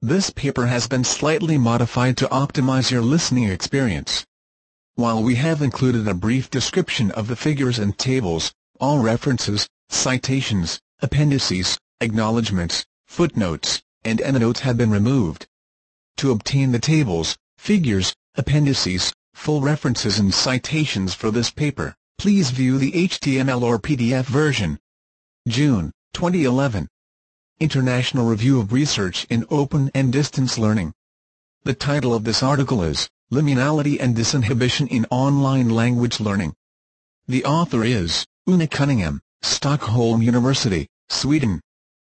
this paper has been slightly modified to optimize your listening experience. While we have included a brief description of the figures and tables, all references, citations, appendices, acknowledgments, footnotes, and endnotes have been removed. To obtain the tables, figures, appendices, full references and citations for this paper, please view the HTML or PDF version. June 2011. International Review of Research in Open and Distance Learning. The title of this article is Liminality and Disinhibition in Online Language Learning. The author is Una Cunningham, Stockholm University, Sweden.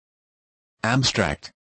Abstract.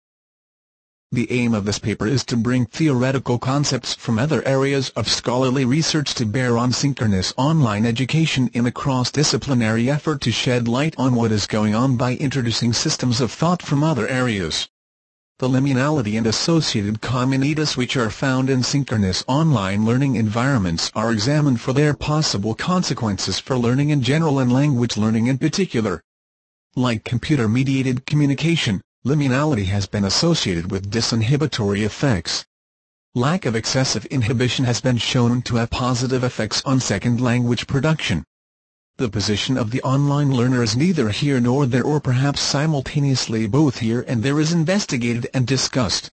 The aim of this paper is to bring theoretical concepts from other areas of scholarly research to bear on synchronous online education in a cross-disciplinary effort to shed light on what is going on by introducing systems of thought from other areas. The liminality and associated communities which are found in synchronous online learning environments are examined for their possible consequences for learning in general and language learning in particular. Like computer-mediated communication, liminality has been associated with disinhibitory effects. Lack of excessive inhibition has been shown to have positive effects on second language production. The position of the online learner is neither here nor there, or perhaps simultaneously both here and there, is investigated and discussed.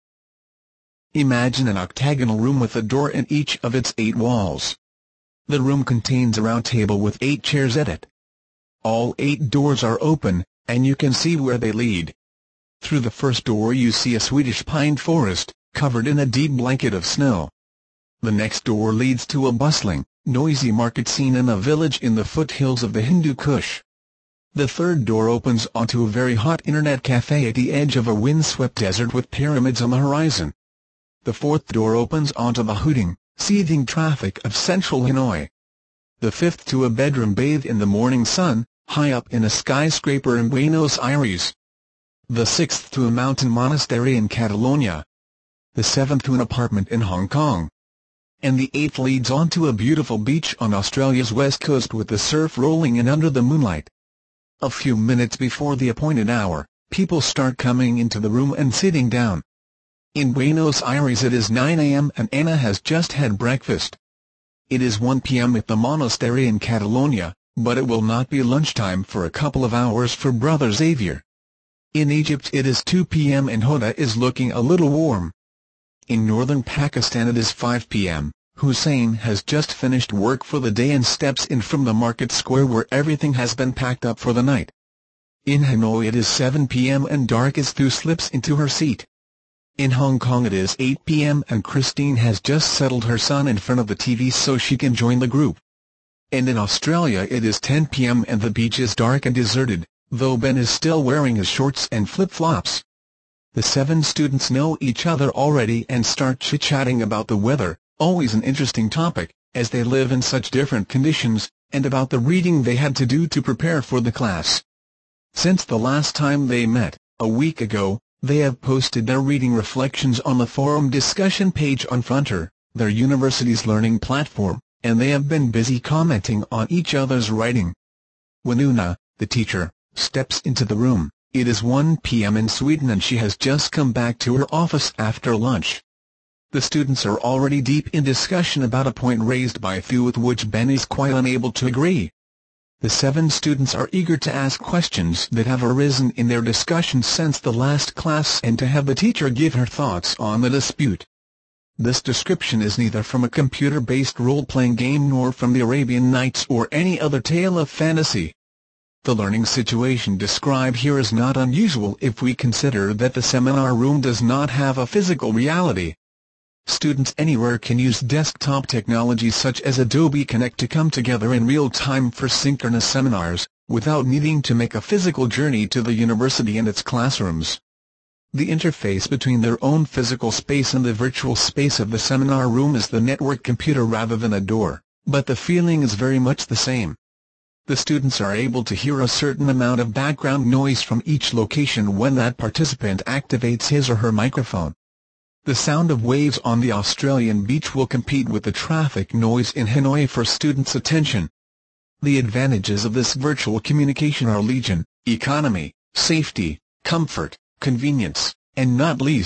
Imagine an octagonal room with a door in each of its 8 walls. The room contains a round table with 8 chairs at it. All 8 doors are open, and you can see where they lead. Through the first door you see a Swedish pine forest, covered in a deep blanket of snow. The next door leads to a bustling, noisy market scene in a village in the foothills of the Hindu Kush. The third door opens onto a very hot internet cafe at the edge of a windswept desert with pyramids on the horizon. The fourth door opens onto the hooting, seething traffic of central Hanoi. The fifth to a bedroom bathed in the morning sun, high up in a skyscraper in Buenos Aires. The sixth to a mountain monastery in Catalonia. The seventh to an apartment in Hong Kong. And the eighth leads on to a beautiful beach on Australia's west coast with the surf rolling in under the moonlight. A few minutes before the appointed hour, people start coming into the room and sitting down. In Buenos Aires it is 9 a.m. and Anna has just had breakfast. It is 1 p.m. at the monastery in Catalonia, but it will not be lunchtime for a couple of hours for Brother Xavier. In Egypt it is 2 p.m. and Hoda is looking a little warm. In northern Pakistan it is 5 p.m. Hussein has just finished work for the day and steps in from the market square where everything has been packed up for the night. In Hanoi it is 7 p.m. and dark as Thu slips into her seat. In Hong Kong it is 8 p.m. and Christine has just settled her son in front of the TV so she can join the group. And in Australia it is 10 p.m. and the beach is dark and deserted, though Ben is still wearing his shorts and flip-flops. The 7 students know each other already and start chit-chatting about the weather, always an interesting topic, as they live in such different conditions, and about the reading they had to do to prepare for the class. Since the last time they met, a week ago, they have posted their reading reflections on the forum discussion page on Fronter, their university's learning platform, and they have been busy commenting on each other's writing. When Una, the teacher, steps into the room, it is 1 p.m. in Sweden and she has just come back to her office after lunch. The students are already deep in discussion about a point raised by Thu with which Ben is quite unable to agree. The 7 students are eager to ask questions that have arisen in their discussions since the last class and to have the teacher give her thoughts on the dispute. This description is neither from a computer-based role-playing game nor from the Arabian Nights or any other tale of fantasy. The learning situation described here is not unusual if we consider that the seminar room does not have a physical reality. Students anywhere can use desktop technology such as Adobe Connect to come together in real time for synchronous seminars, without needing to make a physical journey to the university and its classrooms. The interface between their own physical space and the virtual space of the seminar room is the network computer rather than a door, but the feeling is very much the same. The students are able to hear a certain amount of background noise from each location when that participant activates his or her microphone. The sound of waves on the Australian beach will compete with the traffic noise in Hanoi for students' attention. The advantages of this virtual communication are legion: economy, safety, comfort, convenience, and not least,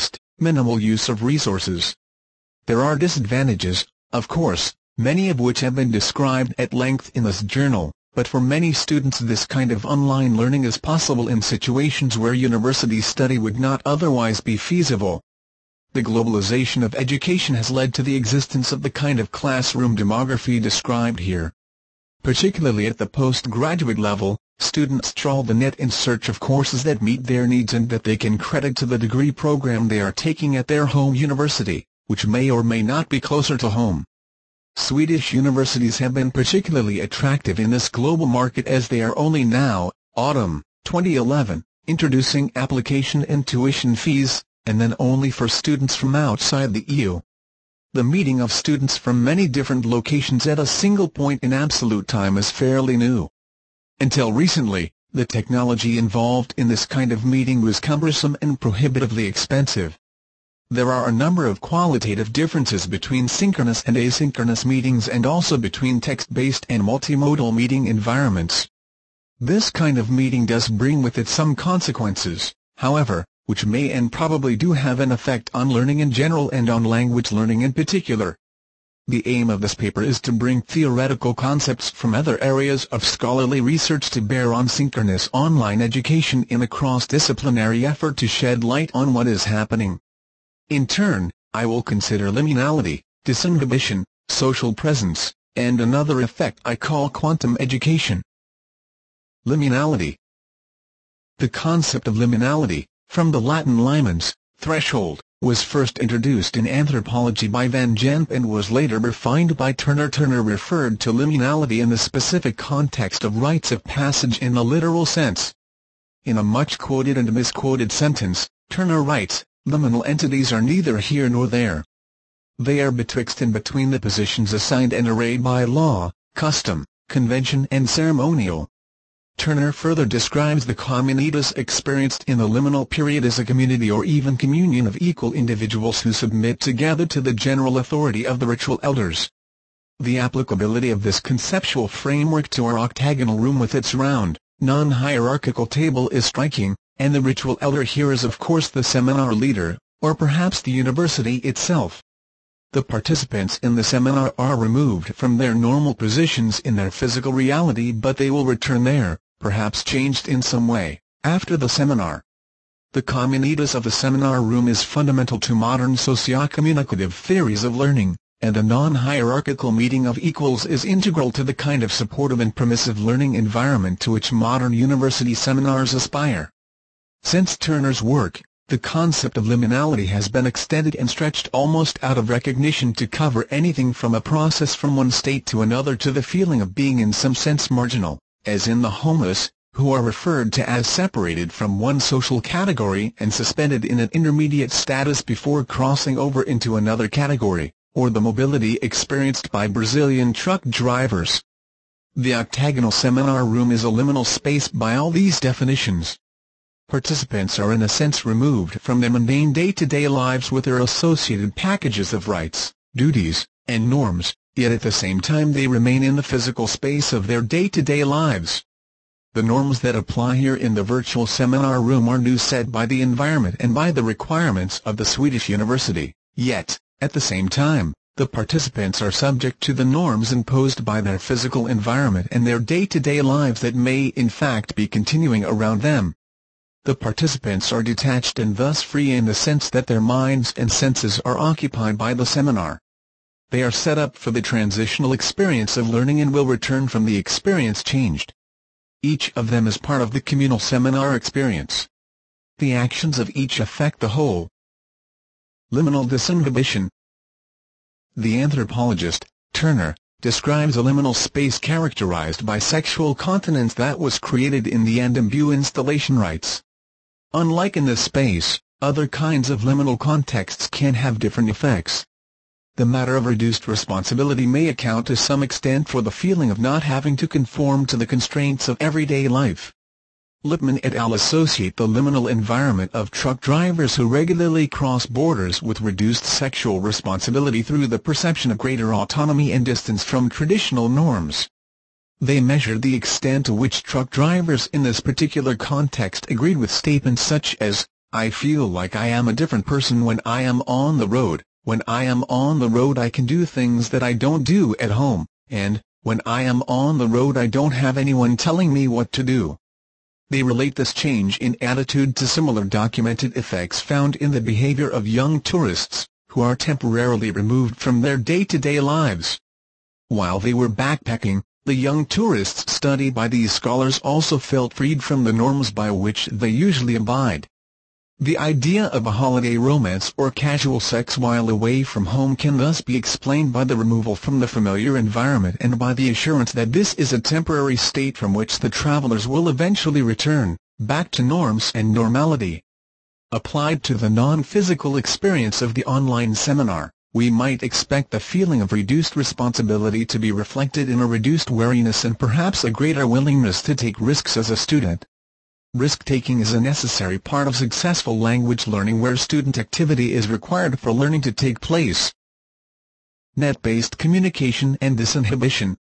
minimal use of resources. There are disadvantages, of course, many of which have been described at length in this journal, but for many students this kind of online learning is possible in situations where university study would not otherwise be feasible. The globalization of education has led to the existence of the kind of classroom demography described here. Particularly at the postgraduate level, students trawl the net in search of courses that meet their needs and that they can credit to the degree program they are taking at their home university, which may or may not be closer to home. Swedish universities have been particularly attractive in this global market as they are only now, autumn 2011, introducing application and tuition fees, and then only for students from outside the EU. The meeting of students from many different locations at a single point in absolute time is fairly new. Until recently, the technology involved in this kind of meeting was cumbersome and prohibitively expensive. There are a number of qualitative differences between synchronous and asynchronous meetings and also between text-based and multimodal meeting environments. This kind of meeting does bring with it some consequences, however, which may and probably do have an effect on learning in general and on language learning in particular. The aim of this paper is to bring theoretical concepts from other areas of scholarly research to bear on synchronous online education in a cross-disciplinary effort to shed light on what is happening. In turn, I will consider liminality, disinhibition, social presence, and another effect I call quantum education. Liminality. The concept of liminality, from the Latin limens, threshold, was first introduced in anthropology by Van Gennep and was later refined by Turner. Turner referred to liminality in the specific context of rites of passage in the literal sense. In a much-quoted and misquoted sentence, Turner writes, "Liminal entities are neither here nor there. They are betwixt and between the positions assigned and arrayed by law, custom, convention and ceremonial." Turner further describes the comunitas experienced in the liminal period as a community or even communion of equal individuals who submit together to the general authority of the ritual elders. The applicability of this conceptual framework to our octagonal room with its round, non-hierarchical table is striking, and the ritual elder here is of course the seminar leader, or perhaps the university itself. The participants in the seminar are removed from their normal positions in their physical reality, but they will return there, perhaps changed in some way, after the seminar. The comunitas of the seminar room is fundamental to modern socio-communicative theories of learning, and a non-hierarchical meeting of equals is integral to the kind of supportive and permissive learning environment to which modern university seminars aspire. Since Turner's work, the concept of liminality has been extended and stretched almost out of recognition to cover anything from a process from one state to another to the feeling of being in some sense marginal, as in the homeless, who are referred to as separated from one social category and suspended in an intermediate status before crossing over into another category, or the mobility experienced by Brazilian truck drivers. The octagonal seminar room is a liminal space by all these definitions. Participants are in a sense removed from their mundane day-to-day lives with their associated packages of rights, duties, and norms, yet at the same time they remain in the physical space of their day-to-day lives. The norms that apply here in the virtual seminar room are new set by the environment and by the requirements of the Swedish university, yet, at the same time, the participants are subject to the norms imposed by their physical environment and their day-to-day lives that may in fact be continuing around them. The participants are detached and thus free in the sense that their minds and senses are occupied by the seminar. They are set up for the transitional experience of learning and will return from the experience changed. Each of them is part of the communal seminar experience. The actions of each affect the whole. Liminal disinhibition. The anthropologist, Turner, describes a liminal space characterized by sexual continence that was created in the Andembu installation rites. Unlike in this space, other kinds of liminal contexts can have different effects. The matter of reduced responsibility may account to some extent for the feeling of not having to conform to the constraints of everyday life. Lippmann et al. Associate the liminal environment of truck drivers who regularly cross borders with reduced sexual responsibility through the perception of greater autonomy and distance from traditional norms. They measured the extent to which truck drivers in this particular context agreed with statements such as, I feel like I am a different person when I am on the road. When I am on the road I can do things that I don't do at home, and, when I am on the road I don't have anyone telling me what to do. They relate this change in attitude to similar documented effects found in the behavior of young tourists, who are temporarily removed from their day-to-day lives. While they were backpacking, the young tourists studied by these scholars also felt freed from the norms by which they usually abide. The idea of a holiday romance or casual sex while away from home can thus be explained by the removal from the familiar environment and by the assurance that this is a temporary state from which the travelers will eventually return, back to norms and normality. Applied to the non-physical experience of the online seminar, we might expect the feeling of reduced responsibility to be reflected in a reduced wariness and perhaps a greater willingness to take risks as a student. Risk-taking is a necessary part of successful language learning where student activity is required for learning to take place. Net-based communication and disinhibition.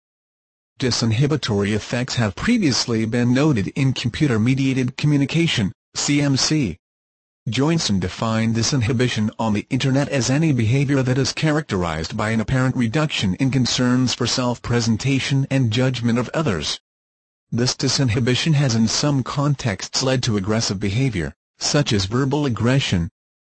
Disinhibitory effects have previously been noted in computer-mediated communication, CMC. Joinson defined disinhibition on the Internet as any behavior that is characterized by an apparent reduction in concerns for self-presentation and judgment of others. This disinhibition has in some contexts led to aggressive behavior, such as verbal aggression.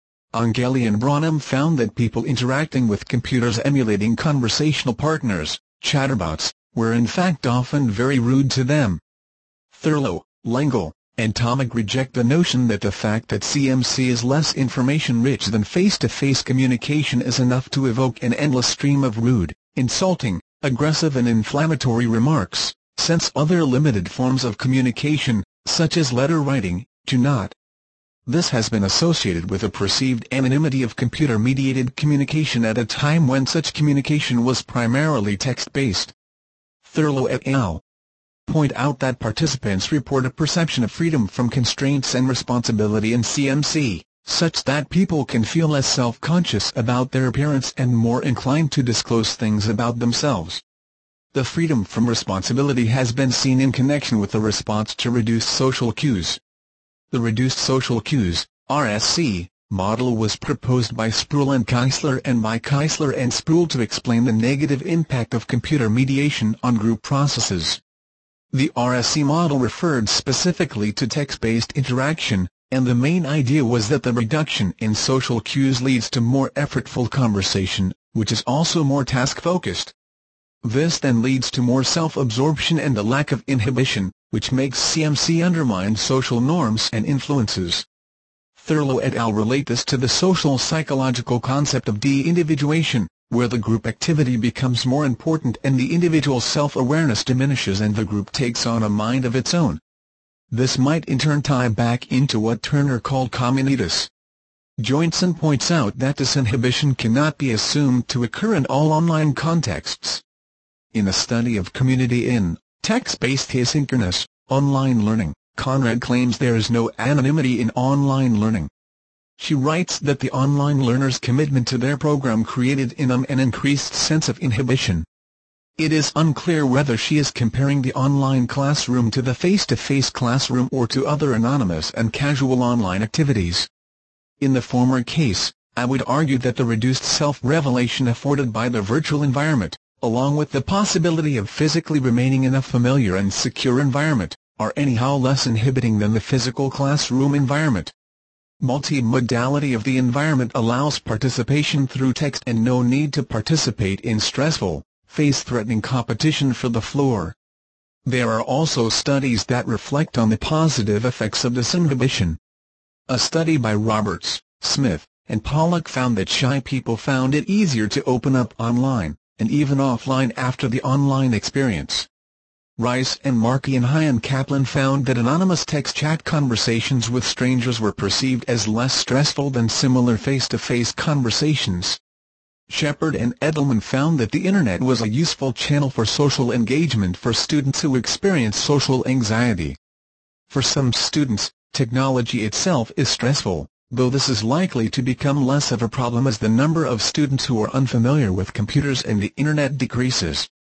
Angeli and Branham found that people interacting with computers emulating conversational partners, chatterbots, were in fact often very rude to them. Thurlow, Lengel, and Tomic reject the notion that the fact that CMC is less information-rich than face-to-face communication is enough to evoke an endless stream of rude, insulting, aggressive and inflammatory remarks, since other limited forms of communication, such as letter writing, do not. This has been associated with a perceived anonymity of computer-mediated communication at a time when such communication was primarily text-based. Thurlow et al. Point out that participants report a perception of freedom from constraints and responsibility in CMC, such that people can feel less self-conscious about their appearance and more inclined to disclose things about themselves. The freedom from responsibility has been seen in connection with the response to reduced social cues. The Reduced Social Cues, RSC, model was proposed by Sproul and Keisler and by Keisler and Sproul to explain the negative impact of computer mediation on group processes. The RSC model referred specifically to text-based interaction, and the main idea was that the reduction in social cues leads to more effortful conversation, which is also more task-focused. This then leads to more self-absorption and a lack of inhibition, which makes CMC undermine social norms and influences. Thurlow et al. Relate this to the social psychological concept of de-individuation, where the group activity becomes more important and the individual self-awareness diminishes and the group takes on a mind of its own. This might in turn tie back into what Turner called communitas. Joinson points out that disinhibition cannot be assumed to occur in all online contexts. In a study of community in text-based asynchronous online learning, Conrad claims there is no anonymity in online learning. She writes that the online learner's commitment to their program created in them an increased sense of inhibition. It is unclear whether she is comparing the online classroom to the face-to-face classroom or to other anonymous and casual online activities. In the former case, I would argue that the reduced self-revelation afforded by the virtual environment, along with the possibility of physically remaining in a familiar and secure environment, are anyhow less inhibiting than the physical classroom environment. Multimodality of the environment allows participation through text and no need to participate in stressful, face-threatening competition for the floor. There are also studies that reflect on the positive effects of disinhibition. A study by Roberts, Smith, and Pollock found that shy people found it easier to open up online, and even offline after the online experience. Rice and Markey and Hyan Kaplan found that anonymous text chat conversations with strangers were perceived as less stressful than similar face-to-face conversations. Shepard and Edelman found that the Internet was a useful channel for social engagement for students who experience social anxiety. For some students, technology itself is stressful, though this is likely to become less of a problem as the number of students who are unfamiliar with computers and the Internet decreases.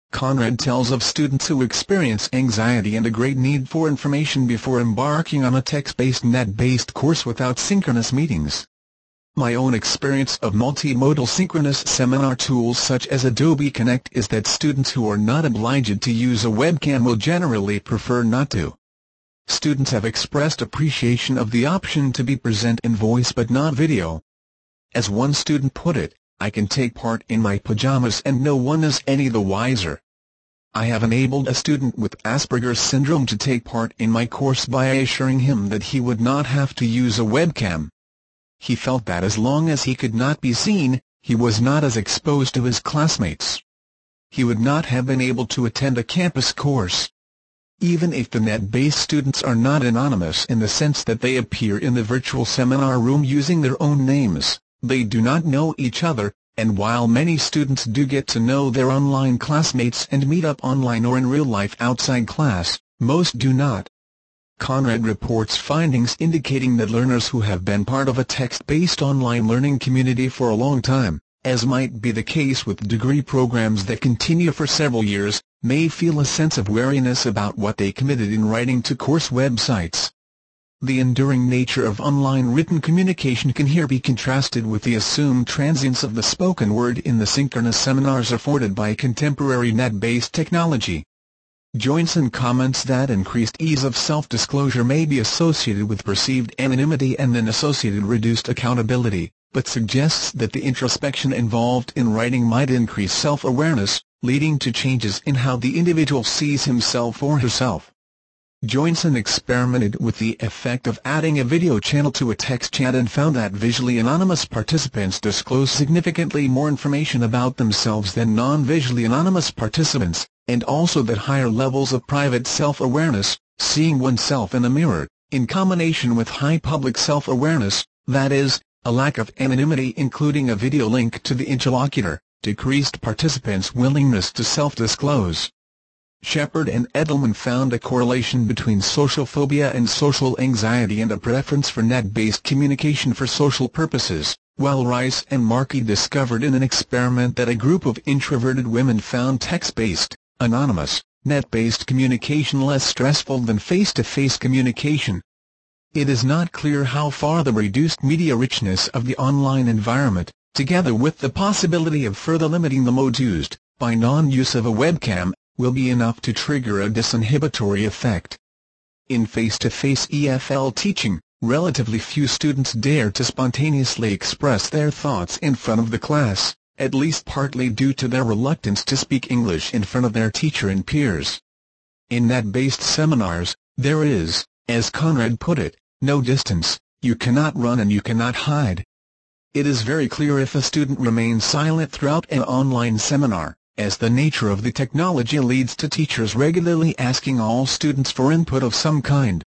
Conrad tells of students who experience anxiety and a great need for information before embarking on a text-based net-based course without synchronous meetings. My own experience of multimodal synchronous seminar tools such as Adobe Connect is that students who are not obliged to use a webcam will generally prefer not to. Students have expressed appreciation of the option to be present in voice but not video. As one student put it, "I can take part in my pajamas and no one is any the wiser." I have enabled a student with Asperger's syndrome to take part in my course by assuring him that he would not have to use a webcam. He felt that as long as he could not be seen, he was not as exposed to his classmates. He would not have been able to attend a campus course. Even if the net-based students are not anonymous in the sense that they appear in the virtual seminar room using their own names, they do not know each other, and while many students do get to know their online classmates and meet up online or in real life outside class, most do not. Conrad reports findings indicating that learners who have been part of a text-based online learning community for a long time, as might be the case with degree programs that continue for several years, may feel a sense of wariness about what they committed in writing to course websites. The enduring nature of online written communication can here be contrasted with the assumed transience of the spoken word in the synchronous seminars afforded by contemporary net-based technology. Joinson comments that increased ease of self-disclosure may be associated with perceived anonymity and then associated reduced accountability, but suggests that the introspection involved in writing might increase self-awareness, leading to changes in how the individual sees himself or herself. Joinson experimented with the effect of adding a video channel to a text chat and found that visually anonymous participants disclose significantly more information about themselves than non-visually anonymous participants, and also that higher levels of private self-awareness, seeing oneself in a mirror, in combination with high public self-awareness, that is, a lack of anonymity including a video link to the interlocutor, decreased participants' willingness to self-disclose. Shepard and Edelman found a correlation between social phobia and social anxiety and a preference for net-based communication for social purposes, while Rice and Markey discovered in an experiment that a group of introverted women found text-based, anonymous, net-based communication less stressful than face-to-face communication. It is not clear how far the reduced media richness of the online environment, together with the possibility of further limiting the modes used, by non-use of a webcam, will be enough to trigger a disinhibitory effect. In face-to-face EFL teaching, relatively few students dare to spontaneously express their thoughts in front of the class, at least partly due to their reluctance to speak English in front of their teacher and peers. In net-based seminars, there is, as Conrad put it, no distance, you cannot run and you cannot hide. It is very clear if a student remains silent throughout an online seminar, as the nature of the technology leads to teachers regularly asking all students for input of some kind.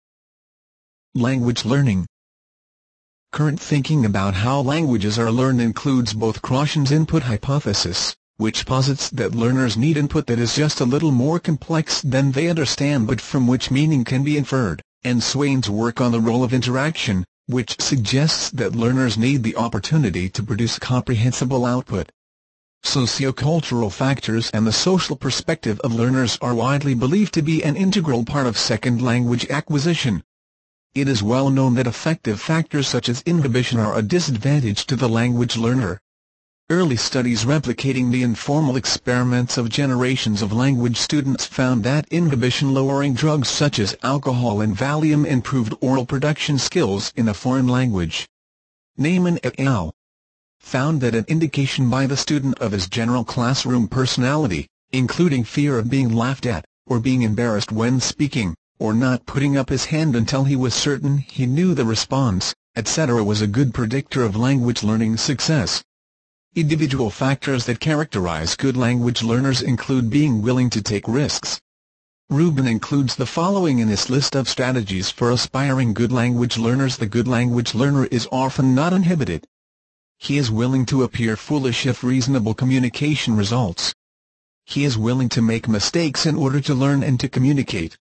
Language learning. Current thinking about how languages are learned includes both Kroshen's input hypothesis, which posits that learners need input that is just a little more complex than they understand but from which meaning can be inferred, and Swain's work on the role of interaction, which suggests that learners need the opportunity to produce comprehensible output. Sociocultural factors and the social perspective of learners are widely believed to be an integral part of second language acquisition. It is well known that affective factors such as inhibition are a disadvantage to the language learner. Early studies replicating the informal experiments of generations of language students found that inhibition-lowering drugs such as alcohol and Valium improved oral production skills in a foreign language. Neyman et al. Found that an indication by the student of his general classroom personality, including fear of being laughed at, or being embarrassed when speaking, or not putting up his hand until he was certain he knew the response, etc., was a good predictor of language learning success. Individual factors that characterize good language learners include being willing to take risks. Rubin includes the following in his list of strategies for aspiring good language learners. The good language learner is often not inhibited. He is willing to appear foolish if reasonable communication results. He is willing to make mistakes in order to learn and to communicate.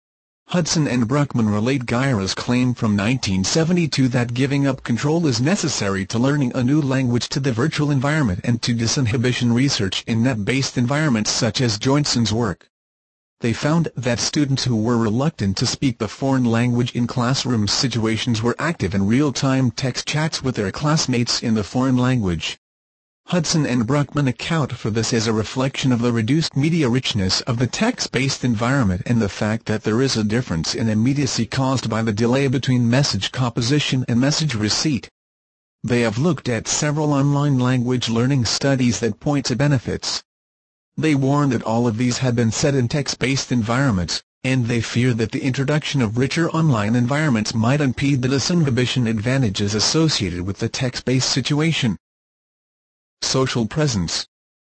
Hudson and Bruckman relate Gyra's claim from 1972 that giving up control is necessary to learning a new language to the virtual environment and to disinhibition research in net-based environments such as Jointson's work. They found that students who were reluctant to speak the foreign language in classroom situations were active in real-time text chats with their classmates in the foreign language. Hudson and Bruckman account for this as a reflection of the reduced media richness of the text-based environment and the fact that there is a difference in immediacy caused by the delay between message composition and message receipt. They have looked at several online language learning studies that point to benefits. They warn that all of these had been set in text-based environments, and they fear that the introduction of richer online environments might impede the disinhibition advantages associated with the text-based situation. Social presence.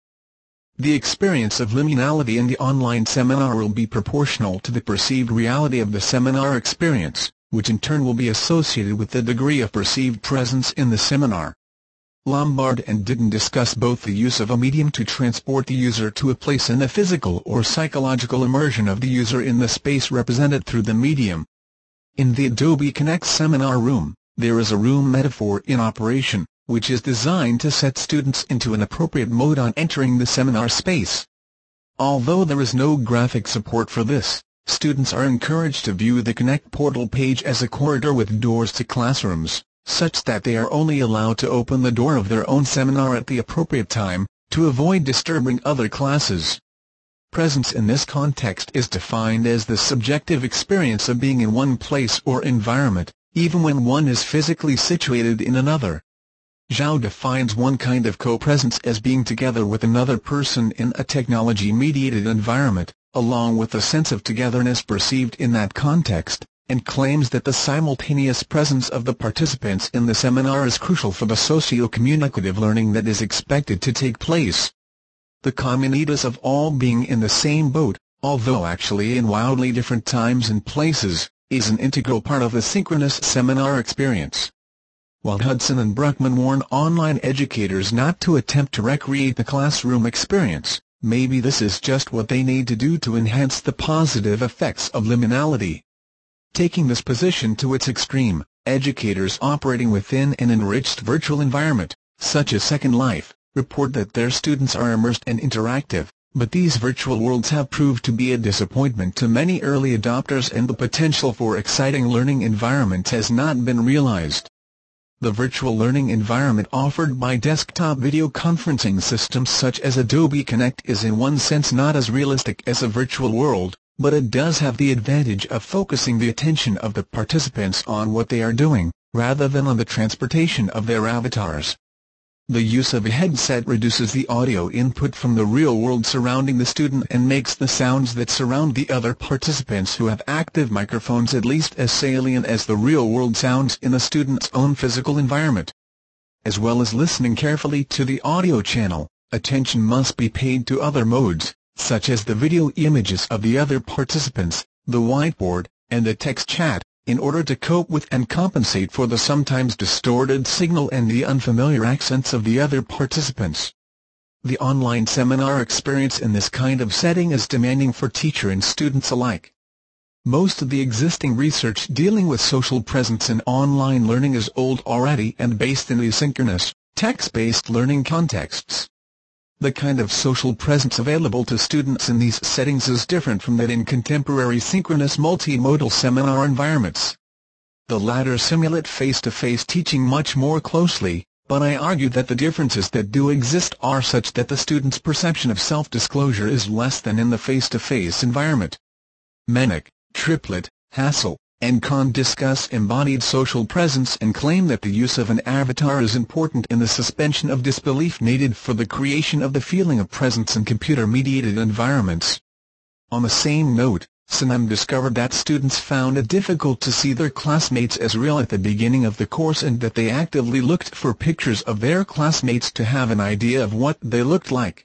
The experience of liminality in the online seminar will be proportional to the perceived reality of the seminar experience, which in turn will be associated with the degree of perceived presence in the seminar. Lombard and Ditton discuss both the use of a medium to transport the user to a place and the physical or psychological immersion of the user in the space represented through the medium. In the Adobe Connect seminar room, there is a room metaphor in operation, which is designed to set students into an appropriate mode on entering the seminar space. Although there is no graphic support for this, students are encouraged to view the Connect portal page as a corridor with doors to classrooms, such that they are only allowed to open the door of their own seminar at the appropriate time, to avoid disturbing other classes. Presence in this context is defined as the subjective experience of being in one place or environment, even when one is physically situated in another. Zhao defines one kind of co-presence as being together with another person in a technology-mediated environment, along with a sense of togetherness perceived in that context, and claims that the simultaneous presence of the participants in the seminar is crucial for the socio-communicative learning that is expected to take place. The communitas of all being in the same boat, although actually in wildly different times and places, is an integral part of the synchronous seminar experience. While Hudson and Bruckman warn online educators not to attempt to recreate the classroom experience, maybe this is just what they need to do to enhance the positive effects of liminality. Taking this position to its extreme, educators operating within an enriched virtual environment, such as Second Life, report that their students are immersed and interactive, but these virtual worlds have proved to be a disappointment to many early adopters and the potential for exciting learning environments has not been realized. The virtual learning environment offered by desktop video conferencing systems such as Adobe Connect is in one sense not as realistic as a virtual world, but it does have the advantage of focusing the attention of the participants on what they are doing, rather than on the transportation of their avatars. The use of a headset reduces the audio input from the real world surrounding the student and makes the sounds that surround the other participants who have active microphones at least as salient as the real world sounds in the student's own physical environment. As well as listening carefully to the audio channel, attention must be paid to other modes, such as the video images of the other participants, the whiteboard, and the text chat, in order to cope with and compensate for the sometimes distorted signal and the unfamiliar accents of the other participants. The online seminar experience in this kind of setting is demanding for teacher and students alike. Most of the existing research dealing with social presence in online learning is old already and based in asynchronous, text-based learning contexts. The kind of social presence available to students in these settings is different from that in contemporary synchronous multimodal seminar environments. The latter simulate face-to-face teaching much more closely, but I argue that the differences that do exist are such that the student's perception of self-disclosure is less than in the face-to-face environment. Menick, Triplett, Hassel, and Kahn discuss embodied social presence and claim that the use of an avatar is important in the suspension of disbelief needed for the creation of the feeling of presence in computer-mediated environments. On the same note, Sanem discovered that students found it difficult to see their classmates as real at the beginning of the course and that they actively looked for pictures of their classmates to have an idea of what they looked like.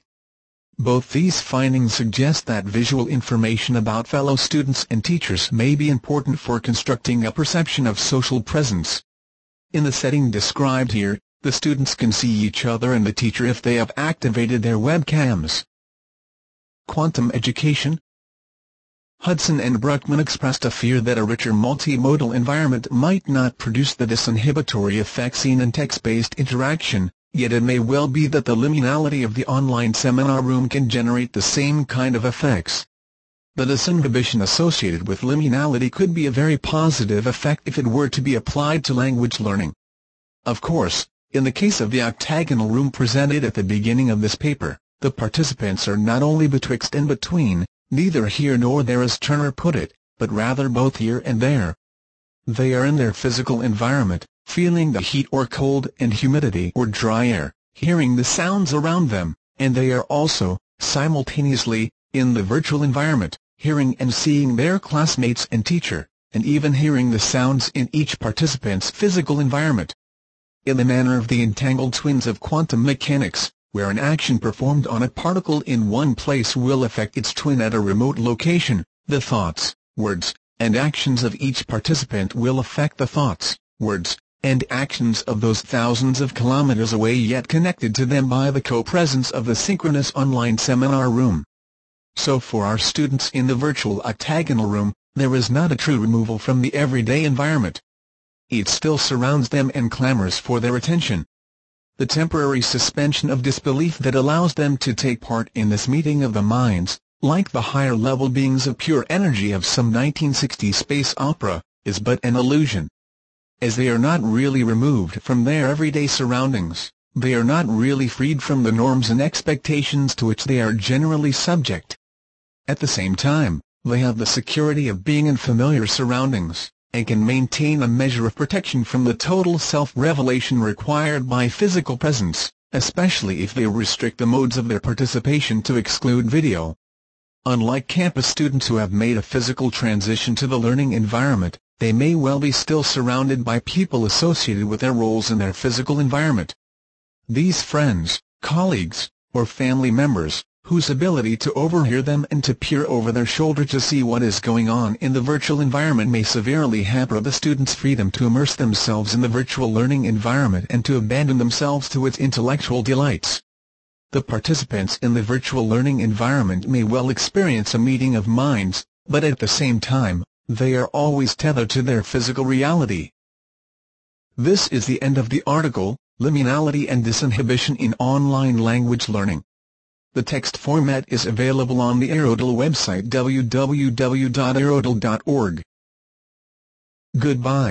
Both these findings suggest that visual information about fellow students and teachers may be important for constructing a perception of social presence. In the setting described here, the students can see each other and the teacher if they have activated their webcams. Quantum education. Hudson and Bruckman expressed a fear that a richer multimodal environment might not produce the disinhibitory effect seen in text-based interaction, yet it may well be that the liminality of the online seminar room can generate the same kind of effects. The disinhibition associated with liminality could be a very positive effect if it were to be applied to language learning. Of course, in the case of the octagonal room presented at the beginning of this paper, the participants are not only betwixt and between, neither here nor there as Turner put it, but rather both here and there. They are in their physical environment, feeling the heat or cold and humidity or dry air, hearing the sounds around them, and they are also, simultaneously, in the virtual environment, hearing and seeing their classmates and teacher, and even hearing the sounds in each participant's physical environment. In the manner of the entangled twins of quantum mechanics, where an action performed on a particle in one place will affect its twin at a remote location, the thoughts, words, and actions of each participant will affect the thoughts, words, and actions of those thousands of kilometers away yet connected to them by the co-presence of the synchronous online seminar room. So for our students in the virtual octagonal room, there is not a true removal from the everyday environment. It still surrounds them and clamors for their attention. The temporary suspension of disbelief that allows them to take part in this meeting of the minds, like the higher-level beings of pure energy of some 1960s space opera, is but an illusion. As they are not really removed from their everyday surroundings, they are not really freed from the norms and expectations to which they are generally subject. At the same time, they have the security of being in familiar surroundings, and can maintain a measure of protection from the total self-revelation required by physical presence, especially if they restrict the modes of their participation to exclude video. Unlike campus students who have made a physical transition to the learning environment, they may well be still surrounded by people associated with their roles in their physical environment. These friends, colleagues, or family members, whose ability to overhear them and to peer over their shoulder to see what is going on in the virtual environment may severely hamper the students' freedom to immerse themselves in the virtual learning environment and to abandon themselves to its intellectual delights. The participants in the virtual learning environment may well experience a meeting of minds, but at the same time, they are always tethered to their physical reality. This is the end of the article, Liminality and Disinhibition in Online Language Learning. The text format is available on the Aerodel website www.aerodel.org. Goodbye.